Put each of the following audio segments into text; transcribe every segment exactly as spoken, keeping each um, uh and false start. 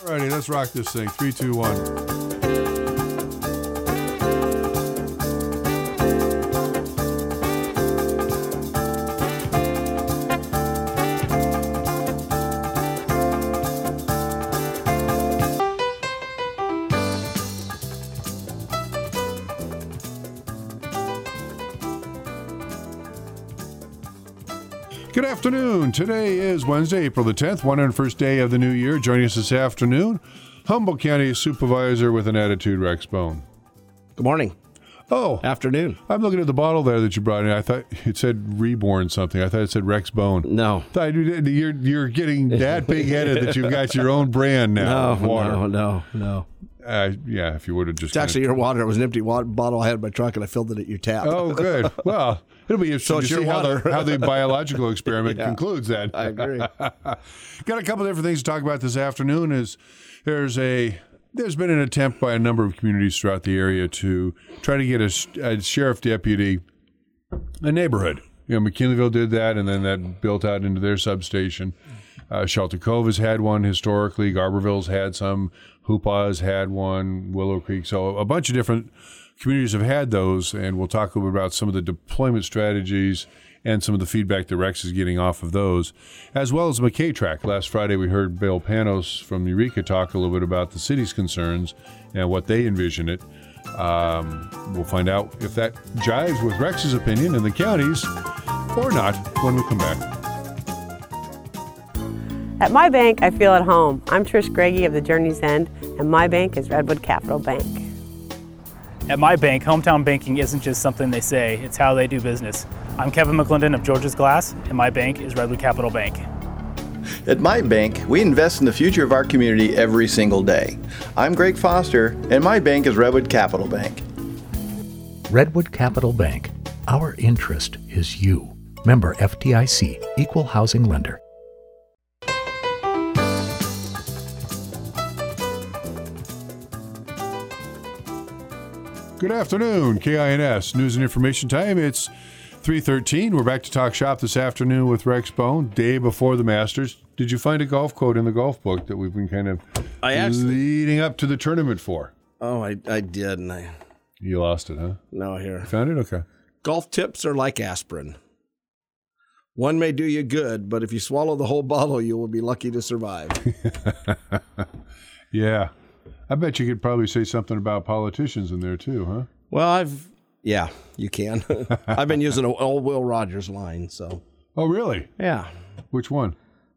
Alrighty, let's rock this thing. Three, two, one. Good afternoon. Today is Wednesday, April the tenth, one hundred first day of the new year. Joining us this afternoon, Humboldt County Supervisor with an Attitude, Rex Bone. Good morning. Oh. Afternoon. I'm looking at the bottle there that you brought in. I thought it said Reborn something. I thought it said Rex Bone. No. Thought you're, you're getting that big-headed that you've got your own brand now. No, water. no, no, no. Uh, yeah, if you would have just... It's actually your water. It was an empty water bottle I had in my truck, and I filled it at your tap. Oh, good. Well, it'll be interesting So to it's see your how the, water. how the biological experiment Yeah. concludes that. I agree. Got a couple different things to talk about this afternoon. Is there's a there's been an attempt by a number of communities throughout the area to try to get a, a sheriff deputy a neighborhood. You know, McKinleyville did that, and then that built out into their substation. Uh, Shelter Cove has had one historically. Garberville's had some. Hoopah's had one. Willow Creek. So a bunch of different communities have had those, and we'll talk a little bit about some of the deployment strategies and some of the feedback that Rex is getting off of those, as well as McKay Track. Last Friday, we heard Bill Panos from Eureka talk a little bit about the city's concerns and what they envision it. Um, we'll find out if that jives with Rex's opinion and the county's or not when we come back. At my bank, I feel at home. I'm Trish Greggy of the Journey's End, and my bank is Redwood Capital Bank. At my bank, hometown banking isn't just something they say, it's how they do business. I'm Kevin McClendon of George's Glass, and my bank is Redwood Capital Bank. At my bank, we invest in the future of our community every single day. I'm Greg Foster, and my bank is Redwood Capital Bank. Redwood Capital Bank. Our interest is you. Member F D I C, Equal Housing Lender. Good afternoon, K I N S News and Information Time. It's three thirteen. We're back to talk shop this afternoon with Rex Bone, day before the Masters. Did you find a golf quote in the golf book that we've been kind of I actually, leading up to the tournament for? Oh, I, I did, and I... You lost it, huh? No, here. You found it? Okay. Golf tips are like aspirin. One may do you good, but if you swallow the whole bottle, you will be lucky to survive. Yeah. I bet you could probably say something about politicians in there too, huh? Well, I've... Yeah, you can. I've been using an old Will Rogers line, so... Oh, really? Yeah. Which one?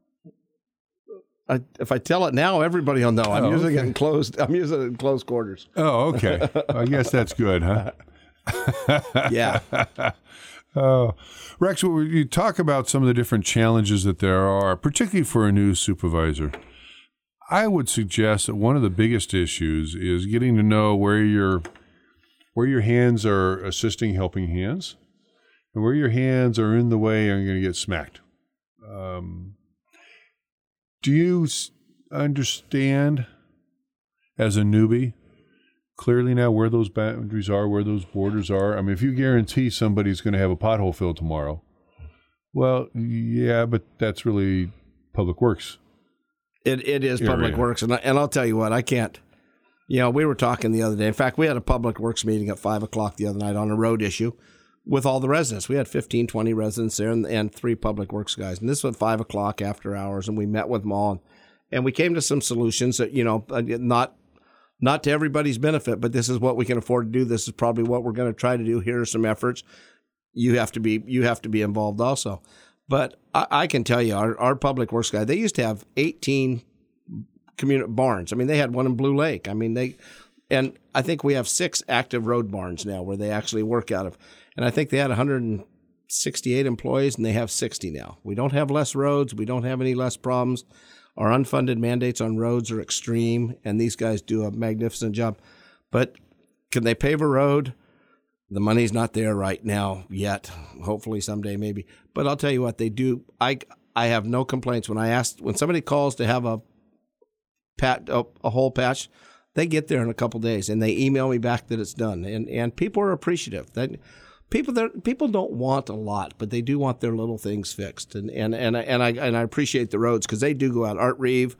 I, if I tell it now, everybody will know. I'm Oh, using okay. it in closed. I'm using it in close quarters. Oh, okay. I guess that's good, huh? Yeah. Oh, Rex, well, you talk about some of the different challenges that there are, particularly for a new supervisor. I would suggest that one of the biggest issues is getting to know where your where your hands are assisting helping hands, and where your hands are in the way and going to get smacked. Um, do you s- understand, as a newbie, clearly now where those boundaries are, where those borders are? I mean, if you guarantee somebody's going to have a pothole filled tomorrow, well, yeah, but that's really Public Works. It It is Public Area. Works, and, I, and I'll tell you what, I can't. You know, we were talking the other day. In fact, we had a Public Works meeting at five o'clock the other night on a road issue with all the residents. We had fifteen, twenty residents there and, and three Public Works guys. And this was at five o'clock after hours, and we met with them all. And, and we came to some solutions that, you know, not not to everybody's benefit, but this is what we can afford to do. This is probably what we're going to try to do. Here are some efforts. You have to be you have to be involved also. But I, I can tell you, our, our Public Works guy, they used to have eighteen community barns. I mean, they had one in Blue Lake. I mean, they, and I think we have six active road barns now where they actually work out of. And I think they had one hundred sixty-eight employees, and they have sixty now. We don't have less roads. We don't have any less problems. Our unfunded mandates on roads are extreme, and these guys do a magnificent job. But can they pave a road? The money's not there right now yet. Hopefully someday, maybe. But I'll tell you what, they do. I I have no complaints when I ask when somebody calls to have a pat a, a whole patch. They get there in a couple days and they email me back that it's done. And and people are appreciative. That people that people don't want a lot, but they do want their little things fixed. And and and I, and I and I appreciate the roads because they do go out. Art Reeve,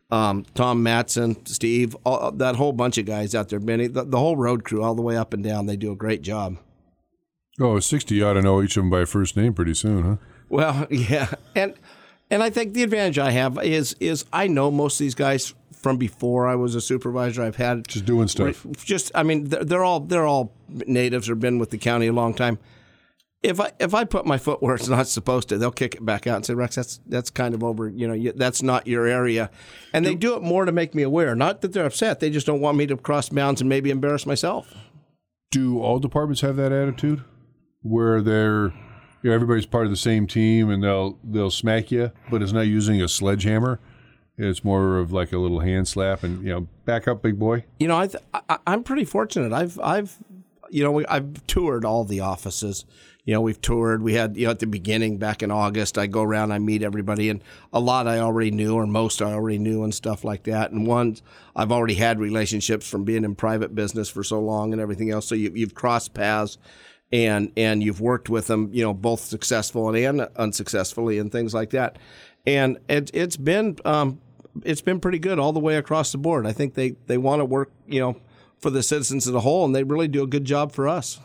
um, Tom Matson, Steve, all, that whole bunch of guys out there, Benny, the, the whole road crew, all the way up and down, they do a great job. Oh, sixty, you ought to know each of them by first name pretty soon, huh? Well, yeah, and and I think the advantage I have is is I know most of these guys from before I was a supervisor. I've had just doing stuff. Just, I mean, they're, they're all they're all natives or been with the county a long time. If I if I put my foot where it's not supposed to, they'll kick it back out and say, Rex, that's that's kind of over. You know, you, that's not your area, and they do it more to make me aware. Not that they're upset; they just don't want me to cross bounds and maybe embarrass myself. Do all departments have that attitude, where they're, you know, everybody's part of the same team and they'll they'll smack you, but it's not using a sledgehammer? It's more of like a little hand slap and, you know, back up, big boy. You know, I th- I, I'm pretty fortunate. I've I've you know we, I've toured all the offices. You know, we've toured. We had, you know, at the beginning back in August, I go around, I meet everybody, and a lot I already knew, or most I already knew, and stuff like that. And one, I've already had relationships from being in private business for so long and everything else. So you, you've crossed paths, and and you've worked with them, you know, both successfully and unsuccessfully, and things like that. And it, it's been um, it's been pretty good all the way across the board. I think they they want to work, you know, for the citizens as a whole, and they really do a good job for us.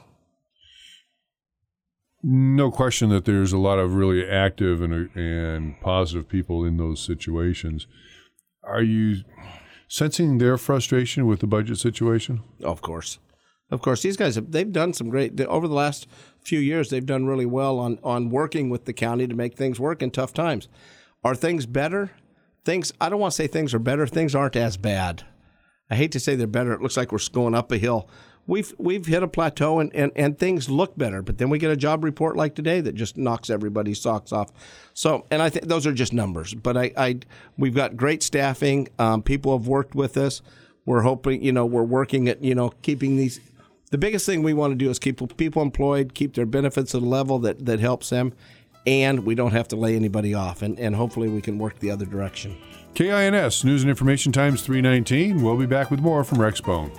No question that there's a lot of really active and and positive people in those situations. Are you sensing their frustration with the budget situation? Of course. Of course. These guys, have, they've done some great, over the last few years, they've done really well on, on working with the county to make things work in tough times. Are things better? Things, I don't want to say things are better. Things aren't as bad. I hate to say they're better. It looks like we're going up a hill. We've we've hit a plateau, and, and, and things look better, but then we get a job report like today that just knocks everybody's socks off. So, and I think those are just numbers, but I, I we've got great staffing. Um, people have worked with us. We're hoping, you know, we're working at, you know, keeping these. The biggest thing we want to do is keep people employed, keep their benefits at a level that, that helps them, and we don't have to lay anybody off, and, and hopefully we can work the other direction. K I N S News and Information Times three nineteen. We'll be back with more from Rex Bone.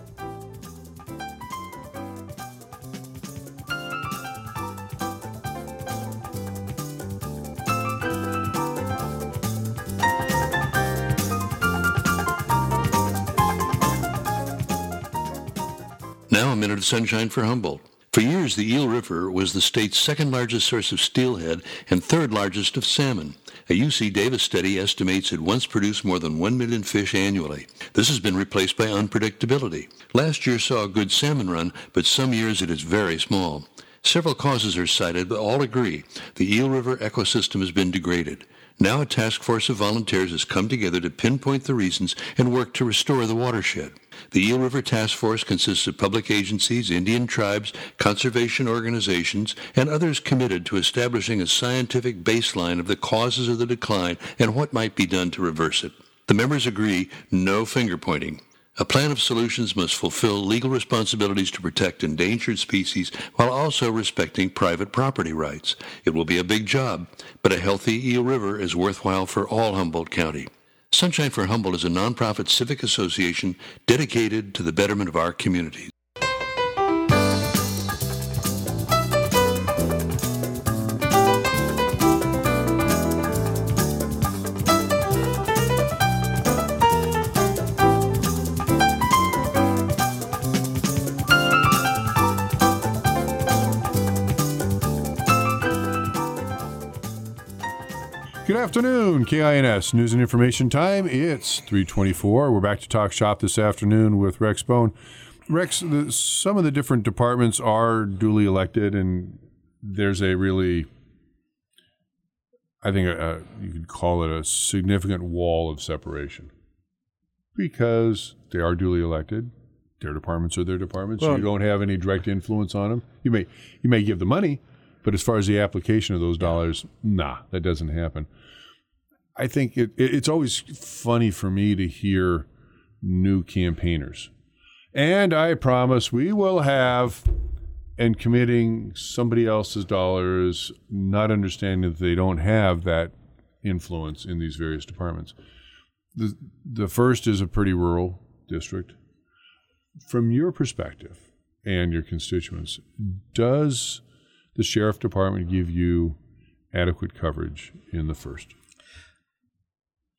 Now a minute of sunshine for Humboldt. For years, the Eel River was the state's second largest source of steelhead and third largest of salmon. A U C Davis study estimates it once produced more than one million fish annually. This has been replaced by unpredictability. Last year saw a good salmon run, but some years it is very small. Several causes are cited, but all agree the Eel River ecosystem has been degraded. Now a task force of volunteers has come together to pinpoint the reasons and work to restore the watershed. The Eel River Task Force consists of public agencies, Indian tribes, conservation organizations, and others committed to establishing a scientific baseline of the causes of the decline and what might be done to reverse it. The members agree, no finger-pointing. A plan of solutions must fulfill legal responsibilities to protect endangered species while also respecting private property rights. It will be a big job, but a healthy Eel River is worthwhile for all Humboldt County. Sunshine for Humboldt is a nonprofit civic association dedicated to the betterment of our communities. Good afternoon, K I N S News and Information Time. It's three twenty-four. We're back to talk shop this afternoon with Rex Bone. Rex, the, some of the different departments are duly elected, and there's a really, I think a, a, you could call it a significant wall of separation because they are duly elected. Their departments are their departments. Well, so you don't have any direct influence on them. You may you may give the money, but as far as the application of those dollars, nah, that doesn't happen. I think it, it, it's always funny for me to hear new campaigners. And I promise we will have, and committing somebody else's dollars, not understanding that they don't have that influence in these various departments. The, the first is a pretty rural district. From your perspective and your constituents, does the sheriff department give you adequate coverage in the first?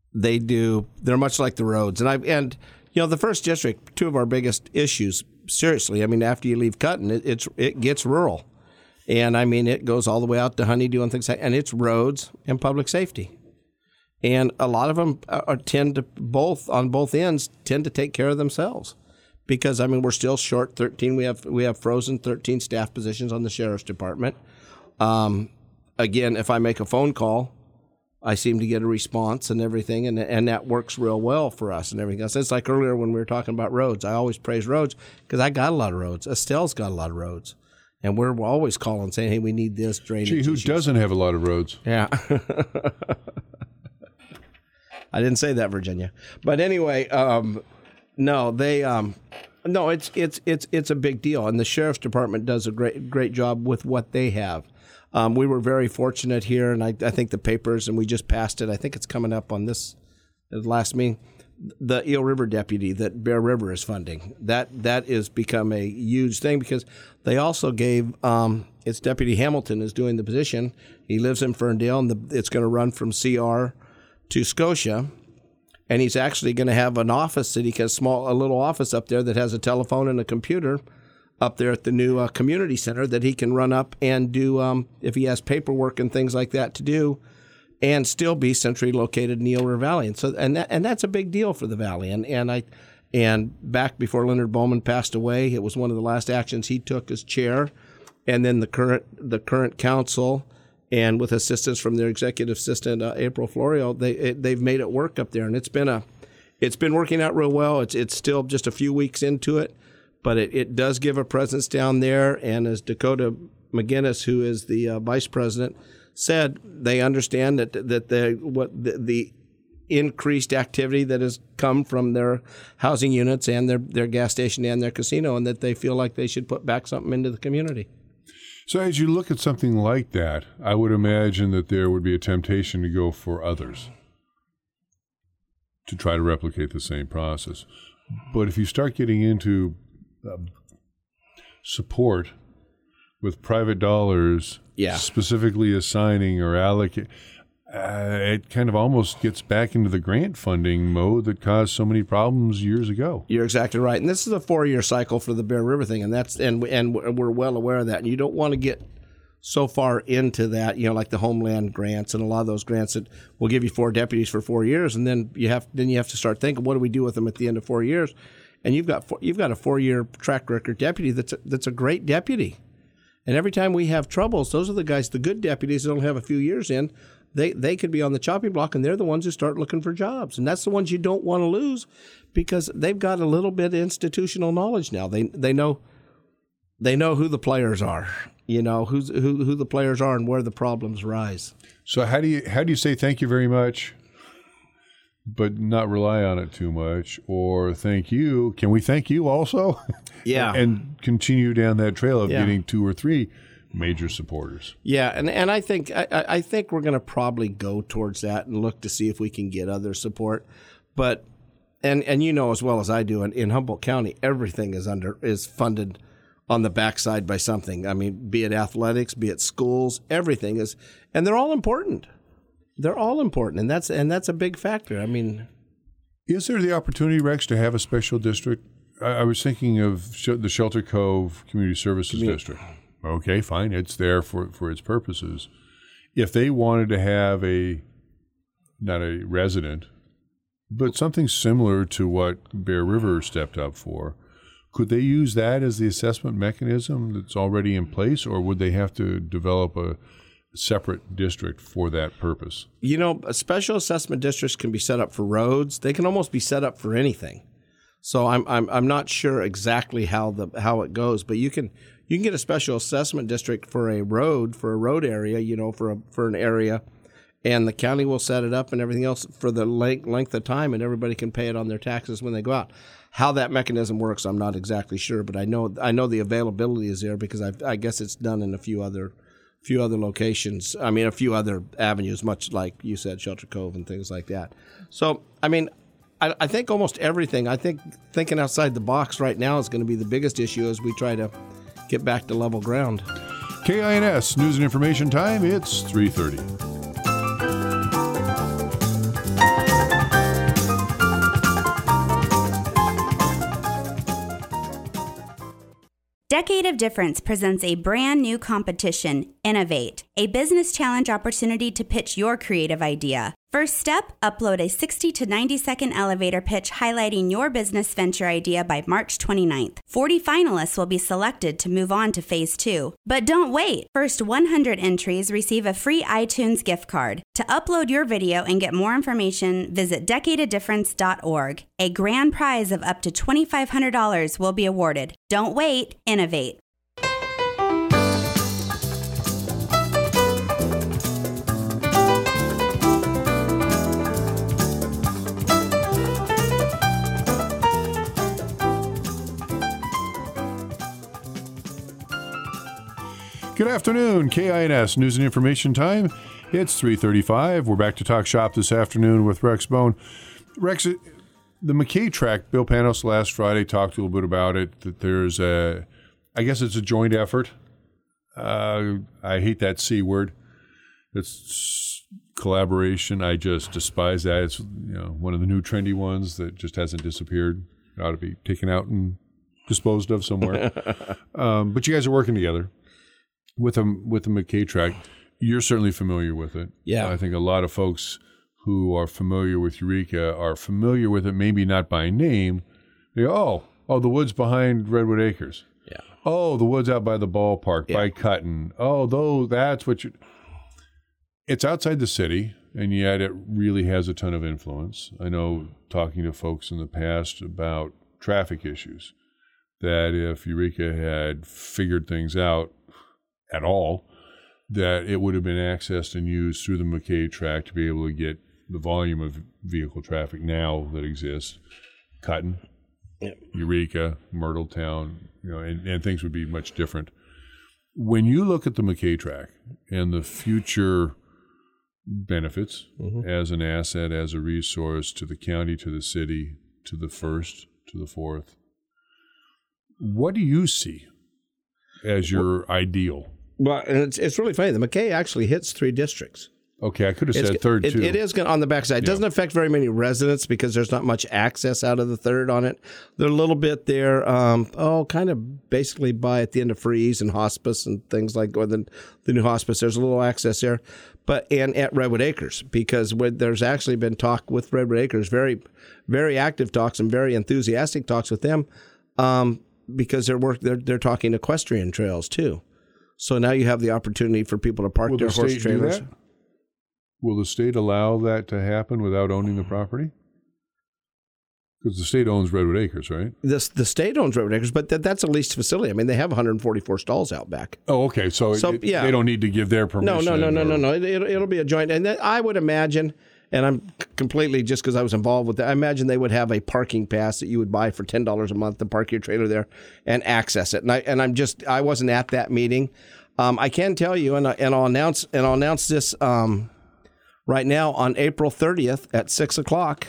they do. They're much like the roads, and I and you know the first district. Two of our biggest issues, seriously. I mean, after you leave Cutton, it, it's it gets rural, and I mean it goes all the way out to Honeydew and things like. And it's roads and public safety, and a lot of them are, tend to both on both ends tend to take care of themselves, because I mean we're still short thirteen. We have we have frozen thirteen staff positions on the sheriff's department. Um, again, if I make a phone call, I seem to get a response and everything, and and that works real well for us and everything else. It's like earlier when we were talking about roads. I always praise roads because I got a lot of roads. Estelle's got a lot of roads, and we're always calling saying, "Hey, we need this drainage." Gee, who issues. doesn't have a lot of roads? Yeah. I didn't say that, Virginia. But anyway, um, no, they um, no, it's it's it's it's a big deal, and the sheriff's department does a great great job with what they have. Um, we were very fortunate here, and I, I think the papers, and we just passed it. I think it's coming up on this last meeting. The Eel River deputy that Bear River is funding, that that is become a huge thing because they also gave um, it's Deputy Hamilton is doing the position. He lives in Ferndale, and the, it's going to run from C R to Scotia, and he's actually going to have an office that he can small a little office up there that has a telephone and a computer up there at the new uh, community center that he can run up and do um, if he has paperwork and things like that to do, and still be centrally located in Eel River Valley. And so and that, and that's a big deal for the valley. And and I and back before Leonard Bowman passed away, it was one of the last actions he took as chair, and then the current the current council, and with assistance from their executive assistant uh, April Florio, they it, they've made it work up there, and it's been a it's been working out real well. It's it's still just a few weeks into it. But it, it does give a presence down there, and as Dakota McGinnis, who is the uh, vice president, said, they understand that that the what the, the increased activity that has come from their housing units and their, their gas station and their casino, and that they feel like they should put back something into the community. So as you look at something like that, I would imagine that there would be a temptation to go for others to try to replicate the same process. But if you start getting into Uh, support with private dollars, yeah. specifically assigning or allocate, uh, it kind of almost gets back into the grant funding mode that caused so many problems years ago. You're exactly right, and this is a four-year cycle for the Bear River thing, and that's and and we're well aware of that. And you don't want to get so far into that, you know, like the Homeland grants and a lot of those grants that will give you four deputies for four years, and then you have then you have to start thinking, what do we do with them at the end of four years? And you've got four, you've got a four-year track record deputy that's a, that's a great deputy. And every time we have troubles, those are the guys, the good deputies that only have a few years in, they they could be on the chopping block, and they're the ones who start looking for jobs. And that's the ones you don't want to lose because they've got a little bit of institutional knowledge now. They they know they know who the players are, you know, who's, who who the players are and where the problems rise. So how do you how do you say thank you very much, but not rely on it too much, or thank you? Can we thank you also? Yeah. And continue down that trail of Yeah. getting two or three major supporters. Yeah, and, and I think I, I think we're going to probably go towards that and look to see if we can get other support. But and and you know as well as I do, in, in Humboldt County, everything is under is funded on the backside by something. I mean, be it athletics, be it schools, everything is, and they're all important. They're all important, and that's and that's a big factor. I mean, is there the opportunity, Rex, to have a special district? I, I was thinking of sh- the Shelter Cove Community Services Commu- District. Okay, fine, it's there for, for its purposes. If they wanted to have a, not a resident, but something similar to what Bear River stepped up for, could they use that as the assessment mechanism that's already in place, or would they have to develop a separate district for that purpose? You know, special assessment districts can be set up for roads. They can almost be set up for anything. So I'm I'm I'm not sure exactly how the how it goes, but you can you can get a special assessment district for a road for a road area, you know, for a for an area, and the county will set it up and everything else for the length length of time, and everybody can pay it on their taxes when they go out. How that mechanism works, I'm not exactly sure, but I know I know the availability is there because I I guess it's done in a few other few other locations. I mean, a few other avenues, much like you said, Shelter Cove and things like that. So, I mean, I, I think almost everything, I think thinking outside the box right now is going to be the biggest issue as we try to get back to level ground. K I N S News and Information Time, it's three thirty. Decade of Difference presents a brand new competition, Innovate, a business challenge opportunity to pitch your creative idea. First step, upload a sixty to ninety second elevator pitch highlighting your business venture idea by March twenty-ninth. forty finalists will be selected to move on to phase two. But don't wait. First one hundred entries receive a free iTunes gift card. To upload your video and get more information, visit decade of difference dot org. A grand prize of up to two thousand five hundred dollars will be awarded. Don't wait, innovate. Good afternoon, K I N S News and Information Time. It's three thirty-five. We're back to talk shop this afternoon with Rex Bone. Rex, the McKay track, Bill Panos last Friday talked a little bit about it, that there's a, I guess it's a joint effort. Uh, I hate that C word. It's collaboration. I just despise that. It's, you know, one of the new trendy ones that just hasn't disappeared. It ought to be taken out and disposed of somewhere. um, but you guys are working together. With a with the McKay track, you're certainly familiar with it. Yeah. I think a lot of folks who are familiar with Eureka are familiar with it, maybe not by name. They go, oh, oh, the woods behind Redwood Acres. Yeah. Oh, the woods out by the ballpark, yeah. by Cutton. Oh, though that's what you. It's outside the city, and yet it really has a ton of influence. I know talking to folks in the past about traffic issues, that if Eureka had figured things out at all, that it would have been accessed and used through the McKay track to be able to get the volume of vehicle traffic now that exists. Cutton, yeah. Eureka, Myrtletown, you know, and, and things would be much different. When you look at the McKay track and the future benefits mm-hmm. as an asset, as a resource to the county, to the city, to the first, to the fourth, what do you see as your well, ideal? Well, and it's it's really funny. The McKay actually hits three districts. Okay, I could have it's, said third, it, too. It is on the backside. It yeah. doesn't affect very many residents because there's not much access out of the third on it. They're a little bit there, um, oh, kind of basically by at the end of Freeze and Hospice and things like, or the, the new Hospice, there's a little access there. But and at Redwood Acres, because there's actually been talk with Redwood Acres, very, very active talks and very enthusiastic talks with them, um, because they're work they're they're talking equestrian trails too. So now you have the opportunity for people to park Will their the horse state trailers. Do that? Will the state allow that to happen without owning the property? Because the state owns Redwood Acres, right? The, the state owns Redwood Acres, but that, that's a leased facility. I mean, they have one hundred forty-four stalls out back. Oh, okay. So, so it, yeah. they don't need to give their permission. No, no, no, no, or... no, no. It, it'll, it'll be a joint. And I would imagine, and I'm completely just because I was involved with that, I imagine they would have a parking pass that you would buy for ten dollars a month to park your trailer there and access it. And, I, and I'm just, I wasn't at that meeting. Um, I can tell you, and, I, and I'll announce, and I'll announce this um, right now on April thirtieth at six o'clock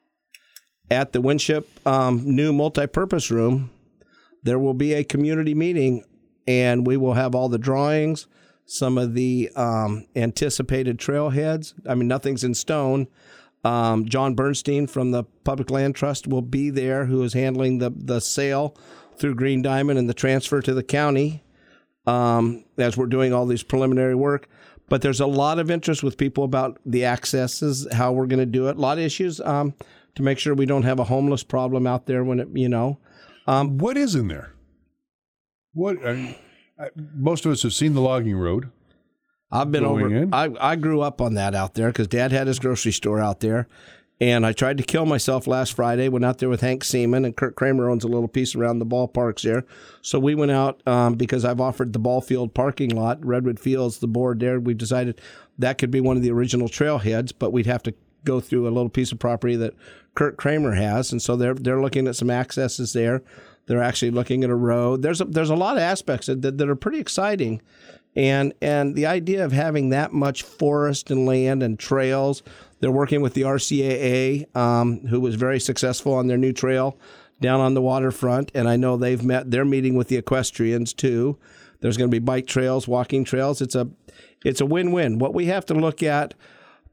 at the Winship um, new multipurpose room. There will be a community meeting, and we will have all the drawings, some of the um, anticipated trailheads. I mean, nothing's in stone. Um, John Bernstein from the Public Land Trust will be there, who is handling the the sale through Green Diamond and the transfer to the county. Um, as we're doing all these preliminary work. But there's a lot of interest with people about the accesses, how we're going to do it. A lot of issues um, to make sure we don't have a homeless problem out there when it, you know. Um, what is in there? What I mean, I, most of us have seen the logging road. I've been over. In. I, I grew up on that out there because Dad had his grocery store out there. And I tried to kill myself last Friday. Went out there with Hank Seaman, and Kurt Kramer owns a little piece around the ballparks there. So we went out um, because I've offered the ball field parking lot, Redwood Fields, the board there. We decided that could be one of the original trailheads, but we'd have to go through a little piece of property that Kurt Kramer has. And so they're they're looking at some accesses there. They're actually looking at a road. There's a, there's a lot of aspects that, that are pretty exciting. And and the idea of having that much forest and land and trails. They're working with the R C A A, um, who was very successful on their new trail down on the waterfront. And I know they've met, they're meeting with the equestrians too. There's going to be bike trails, walking trails. It's a, it's a win-win. What we have to look at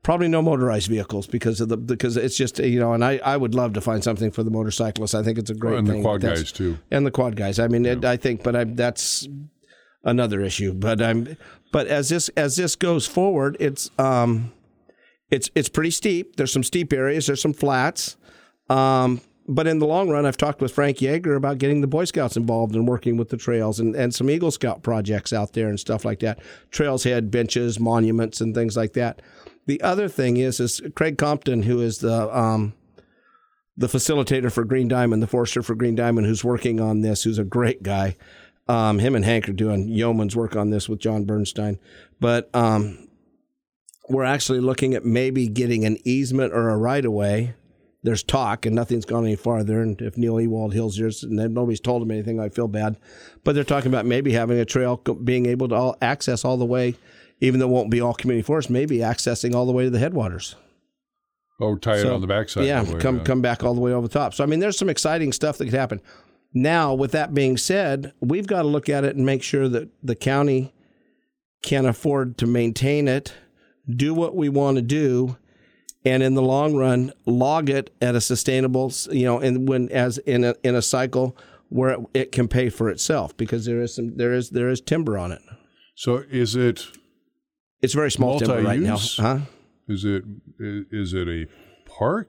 Probably no motorized vehicles because of the because it's just you know, and I, I would love to find something for the motorcyclists. I think it's a great oh, and thing. And the quad guys too. And the quad guys. I mean, yeah. it, I think, but I, that's another issue. But I'm but as this as this goes forward, it's um, it's it's pretty steep. There's some steep areas. There's some flats. Um, but in the long run, I've talked with Frank Yeager about getting the Boy Scouts involved and working with the trails and, and some Eagle Scout projects out there and stuff like that. Trails head benches, monuments, and things like that. The other thing is, is Craig Compton, who is the um, the facilitator for Green Diamond, the forester for Green Diamond, who's working on this, who's a great guy. Um, him and Hank are doing yeoman's work on this with John Bernstein. But um, we're actually looking at maybe getting an easement or a right-of-way. There's talk, and nothing's gone any farther. And if Neil Ewald Hills here, and nobody's told him anything, I feel bad. But they're talking about maybe having a trail being able to all access all the way, even though it won't be all community forest, maybe accessing all the way to the headwaters. Oh, tie so, it on the backside. Yeah, way, come yeah. come back all the way over the top. So, I mean, there's some exciting stuff that could happen. Now, with that being said, we've got to look at it and make sure that the county can afford to maintain it, do what we want to do, and in the long run, log it at a sustainable, you know, and when as in a in a cycle where it, it can pay for itself, because there is some there is there is timber on it. So, is it? It's very small timber right now. Huh? Is it is it a park?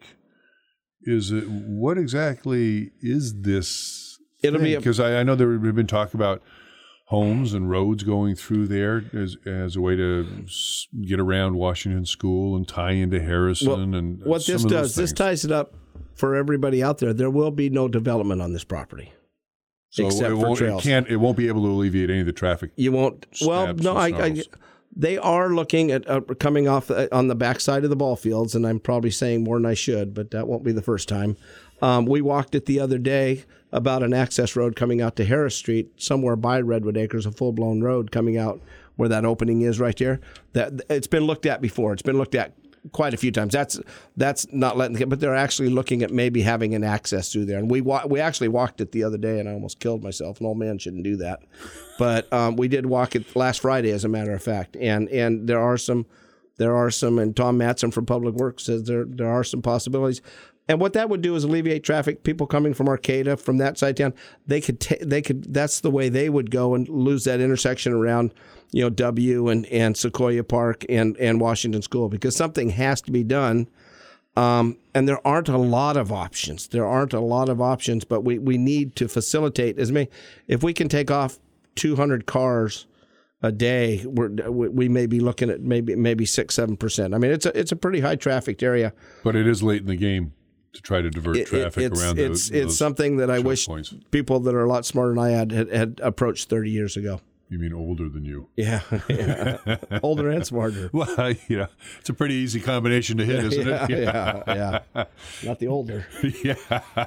Is it what exactly is this? It'll thing? be because I, I know there have been talk about homes and roads going through there as as a way to get around Washington School and tie into Harrison. Well, and what some this of those does, this things. ties it up for everybody out there. There will be no development on this property. So except it for won't, trails. It can't. It won't be able to alleviate any of the traffic. You won't. Well, snaps no. and I, I. snarls. They are looking at uh, coming off uh, on the backside of the ball fields, and I'm probably saying more than I should, but that won't be the first time. Um, we walked it the other day about an access road coming out to Harris Street, somewhere by Redwood Acres, a full-blown road coming out where that opening is right there. That it's been looked at before. It's been looked at quite a few times. That's that's not letting, but they're actually looking at maybe having an access through there. And we wa- we actually walked it the other day, and I almost killed myself. An old man shouldn't do that, but um, we did walk it last Friday, as a matter of fact. And and there are some, there are some, and Tom Matson from Public Works says there there are some possibilities. And what that would do is alleviate traffic. People coming from Arcata, from that side town, they could ta- they could. That's the way they would go and lose that intersection around, you know, W and, and Sequoia Park and, and Washington School, because something has to be done. Um, and there aren't a lot of options. There aren't a lot of options, but we, we need to facilitate as many. If we can take off two hundred cars a day, we're, we may be looking at maybe maybe six seven percent. I mean, it's a it's a pretty high trafficked area. But it is late in the game to try to divert It- traffic it's, around it's, those, it's those something that I choke wish points. people that are a lot smarter than I had, had had approached thirty years ago. You mean older than you? Yeah, yeah. Older and smarter. Well, you know, it's a pretty easy combination to hit, isn't yeah, it? yeah, yeah. Not the older. Yeah.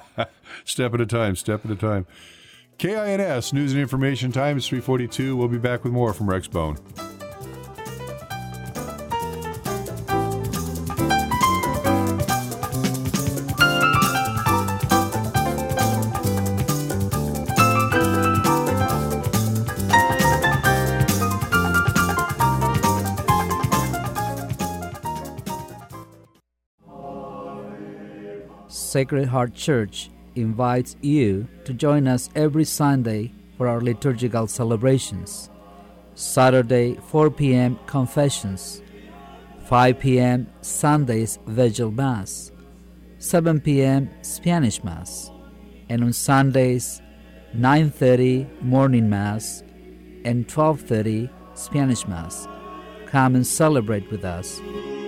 Step at a time, step at a time. K I N S, News and Information Time is three forty-two. We'll be back with more from Rex Bone. Sacred Heart Church invites you to join us every Sunday for our liturgical celebrations. Saturday, four p.m. Confessions, five p.m. Sundays Vigil Mass, seven p.m. Spanish Mass, and on Sundays, nine thirty Morning Mass and twelve thirty Spanish Mass. Come and celebrate with us.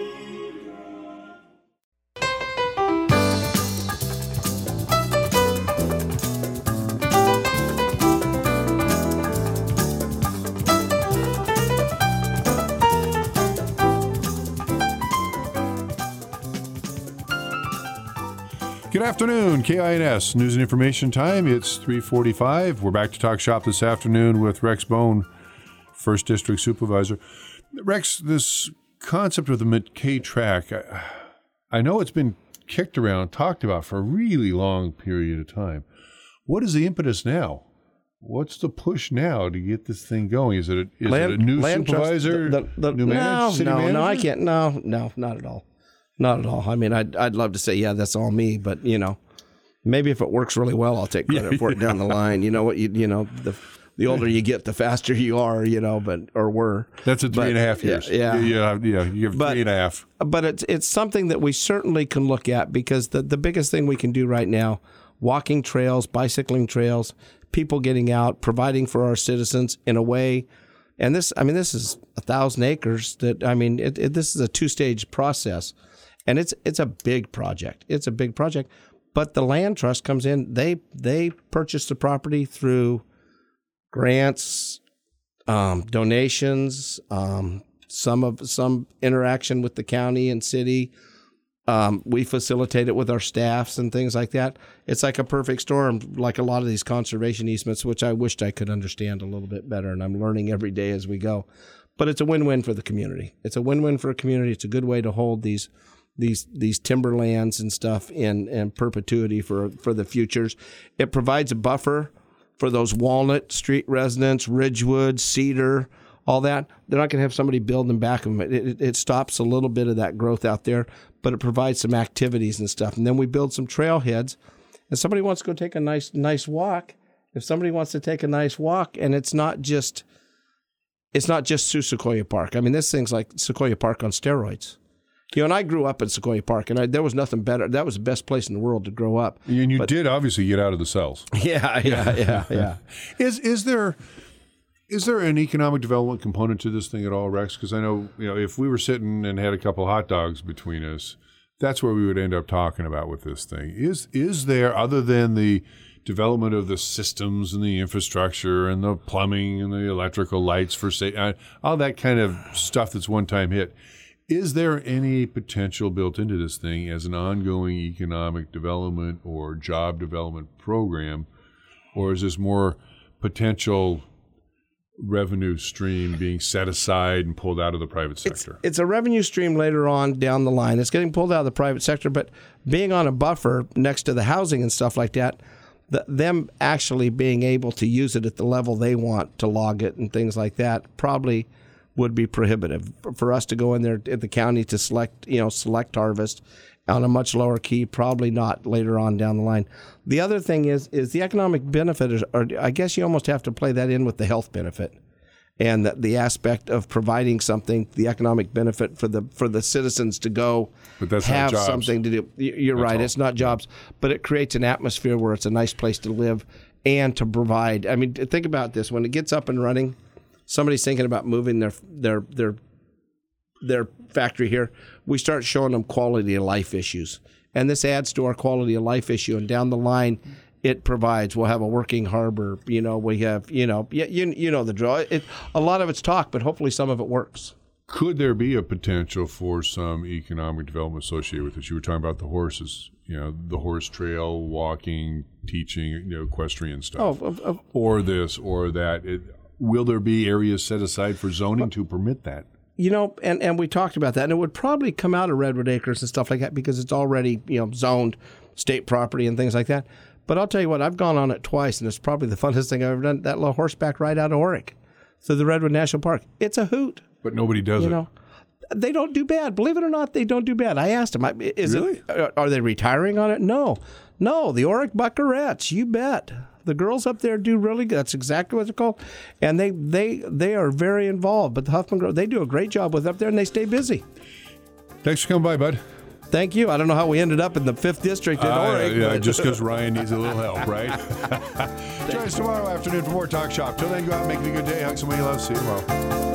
Good afternoon, K I N S, News and Information Time. It's three forty-five. We're back to talk shop this afternoon with Rex Bone, First District Supervisor. Rex, this concept of the McKay track, I, I know it's been kicked around, talked about for a really long period of time. What is the impetus now? what's the push now to get this thing going? Is it a, is land, it a new land supervisor, trust, the, the, the, new manager, no, city no, manager? no, I can't. No, no, not at all. Not at all. I mean, I'd, I'd love to say, yeah, that's all me, but, you know, maybe if it works really well, I'll take credit yeah, for it yeah. down the line. You know what, you, you know, the the older you get, the faster you are, you know, but, or were. That's a three but, and a half years. Yeah. Yeah, yeah, yeah you have but, three and a half. But it's, it's something that we certainly can look at, because the, the biggest thing we can do right now, walking trails, bicycling trails, people getting out, providing for our citizens in a way. And this, I mean, this is a thousand acres that, I mean, it, it, this is a two-stage process, and it's it's a big project. It's a big project, but the land trust comes in. They they purchase the property through grants, um, donations, um, some of some interaction with the county and city. Um, we facilitate it with our staffs and things like that. It's like a perfect storm, like a lot of these conservation easements, which I wished I could understand a little bit better, and I'm learning every day as we go. But it's a win-win for the community. It's a win-win for a community. It's a good way to hold these these these timberlands and stuff in, in perpetuity for, for the futures. It provides a buffer for those Walnut Street residents, Ridgewood, Cedar, all that. They're not going to have somebody building back of them. It, it, it stops a little bit of that growth out there, but it provides some activities and stuff. And then we build some trailheads. And somebody wants to go take a nice nice walk. If somebody wants to take a nice walk, and it's not just it's not just through Sequoia Park. I mean, this thing's like Sequoia Park on steroids. You know, and I grew up in Sequoia Park, and I, there was nothing better. That was the best place in the world to grow up. And you but, did obviously get out of the cells. Yeah, yeah, yeah, yeah. is is there is there an economic development component to this thing at all, Rex? Because I know, you know, if we were sitting and had a couple hot dogs between us, that's where we would end up talking about with this thing. Is is there, other than the development of the systems and the infrastructure and the plumbing and the electrical lights for say uh, all that kind of stuff that's one time hit, is there any potential built into this thing as an ongoing economic development or job development program, or is this more potential revenue stream being set aside and pulled out of the private sector? It's, it's a revenue stream later on down the line. It's getting pulled out of the private sector, but being on a buffer next to the housing and stuff like that, the, them actually being able to use it at the level they want to log it and things like that probably would be prohibitive for us to go in there at the county to select, you know, select harvest on a much lower key. Probably not later on down the line. The other thing is, is the economic benefit is, or I guess you almost have to play that in with the health benefit and the, the aspect of providing something, the economic benefit for the, for the citizens to go but that's have not jobs. something to do. You're That's right. all. It's not jobs, but it creates an atmosphere where it's a nice place to live and to provide. I mean, think about this. When it gets up and running, somebody's thinking about moving their their their their factory here, we start showing them quality of life issues. And this adds to our quality of life issue. And down the line, it provides, we'll have a working harbor. You know, we have, you know, you, you, you know the draw. It, a lot of it's talk, but hopefully some of it works. Could there be a potential for some economic development associated with this? You were talking about the horses, you know, the horse trail, walking, teaching, you know, equestrian stuff. Oh, of, of, or this or that. It, will there be areas set aside for zoning to permit that? You know, and, and we talked about that, and it would probably come out of Redwood Acres and stuff like that because it's already, you know, zoned state property and things like that. But I'll tell you what, I've gone on it twice, and it's probably the funnest thing I've ever done, that little horseback ride out of Oric through the Redwood National Park. It's a hoot. But nobody does you it. know, they don't do bad. Believe it or not, they don't do bad. I asked them, is really? it, are they retiring on it? No. No, the Oric Buckarettes, you bet. The girls up there do really good. That's exactly what they're called. And they they they are very involved. But the Huffman girls, they do a great job with up there, and they stay busy. Thanks for coming by, bud. Thank you. I don't know how we ended up in the fifth District in uh, Oric. Yeah, but just because Ryan needs a little help, right? Join us tomorrow afternoon for more Talk Shop. Till then, go out and make it a good day. Hug somebody you love. See you tomorrow.